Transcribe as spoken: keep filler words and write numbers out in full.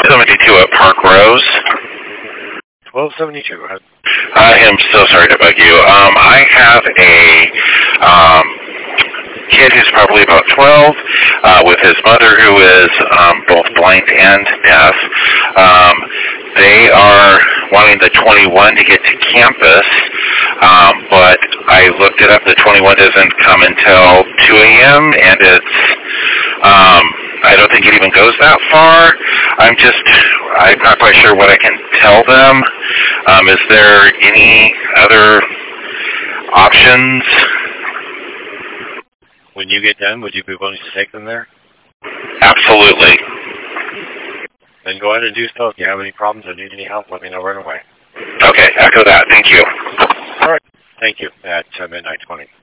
seventy-two at Park Rose. twelve seventy-two. I am so sorry to bug you. Um, I have a um, kid who's probably about twelve uh, with his mother who is um, both blind and deaf. Um, they are wanting the twenty-one to get to campus, um, but I looked it up. The twenty-one doesn't come until two a.m. and it's um, I don't think it even goes that far. I'm just, I'm not quite sure what I can tell them. Um, is there any other options? When you get done, would you be willing to take them there? Absolutely. Then go ahead and do so. If you have any problems or need any help, let me know right away. Okay, echo that. Thank you. All right. Thank you. At uh, midnight twenty.